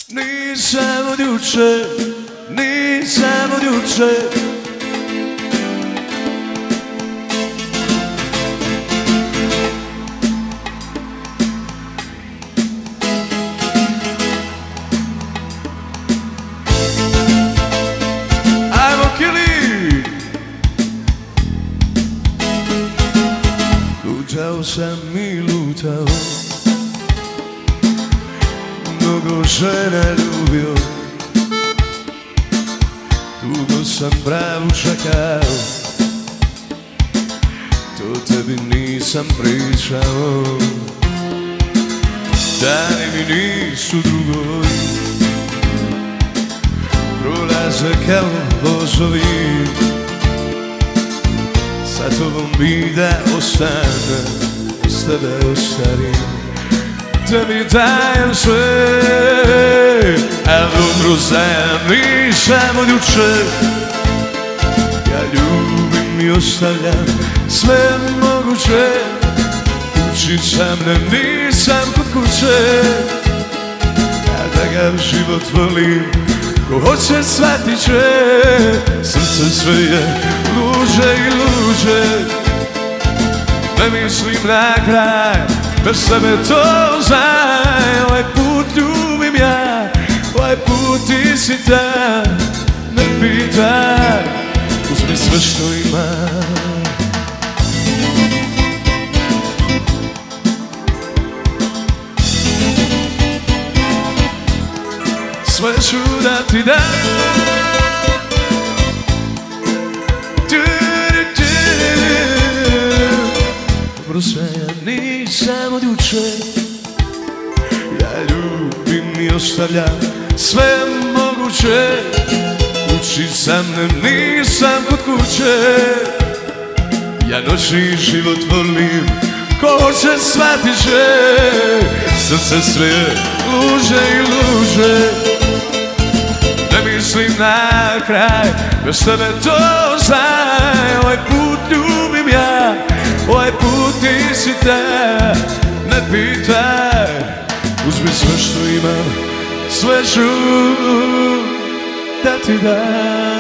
Nisam od juče, nisam od juče. Ajmo Kili! Lutao sam i lutao, mnogo žena ljubio, dugo sam pravu čekao, to tebi nisam pričao. Dani mi nisu drugoj, prolaze kao vozovi, sa tobom bi da ostane, s tebe ostarim. Tebi dajem sve, a dobro znam, nisam od juče. Ja ljubim i ostavljam sve moguće, kući sam ne, nisam kod kuće. Ja da ga život volim, ko hoće shvatit će, srce sve je luđe i luđe. Ne mislim na kraj, bez tebe to znaj. Ovaj put ljubim ja, ovaj put ti si ta. Ne pitaj, uzmi sve što imam. Sve ću da ti dam. Dobro sve ja nisam od juče. Ja ljubim i ostavljam sve moguće, kući sam ne, nisam kod kuće. Ja noći život volim, ko hoće shvatit će, srce sve je luđe i luđe. Ne mislim na kraj, bez tebe to znaj. Ovaj put ljubim ja, ovaj put ti si ta. Ne pitaj, uzmi sve što imam, sve ću da ti dam.